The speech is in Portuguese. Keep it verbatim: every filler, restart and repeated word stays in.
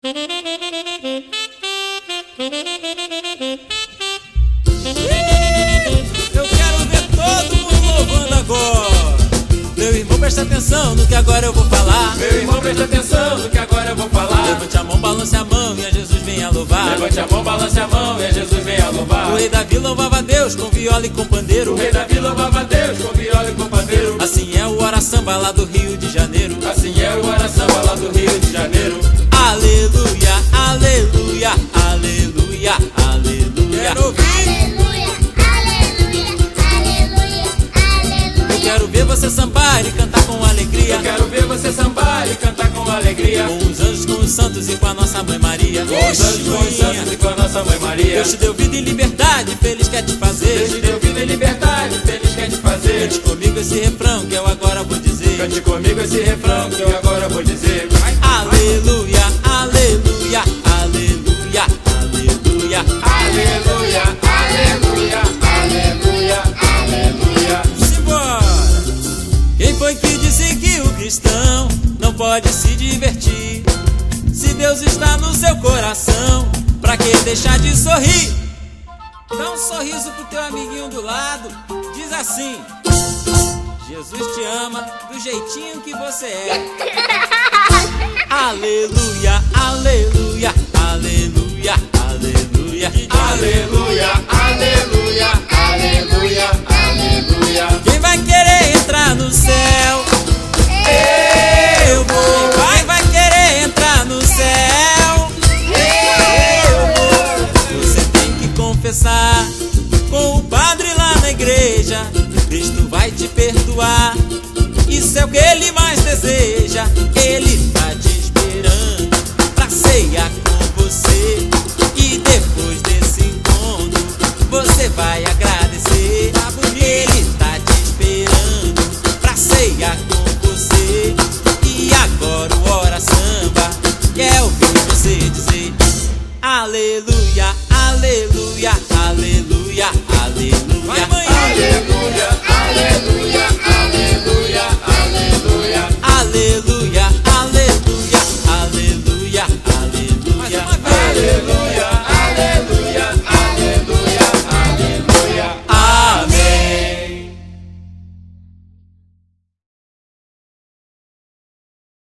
Eu quero ver todo mundo louvando agora. Meu irmão, presta atenção no que agora eu vou falar. Meu irmão, presta atenção no que agora eu vou falar. Levante a mão, balance a mão e a Jesus venha louvar. Levante a mão, balance a mão e a Jesus venha louvar. O rei Davi louvava a Deus com viola e com pandeiro. O rei Davi louvava a Deus com viola e com pandeiro. Assim é o Ora Samba lá do Rio de Janeiro. Assim é o Ora Samba lá do Rio de Janeiro. Aleluia, aleluia, aleluia, aleluia. Quero ouvir. Eu quero ver você sambar e cantar com alegria. Eu quero ver você sambar e cantar com alegria. Com os anjos, com os santos e com a nossa mãe Maria. Com os anjos, com os santos e com a nossa mãe Maria. Deus te deu vida e liberdade, feliz quer te fazer. Deus te deu vida e liberdade, feliz quer te fazer. Cante comigo esse refrão que eu agora vou dizer. Cante comigo esse refrão que eu agora vou dizer. Aleluia, aleluia, aleluia, aleluia. Aleluia, aleluia, aleluia, aleluia. Simbora! Quem foi que disse que o cristão não pode se divertir? Se Deus está no seu coração, pra que deixar de sorrir? Dá um sorriso pro teu amiguinho do lado, diz assim: Jesus te ama do jeitinho que você é. Aleluia, aleluia, aleluia, aleluia. Aleluia, aleluia, aleluia, aleluia. Quem vai querer entrar no céu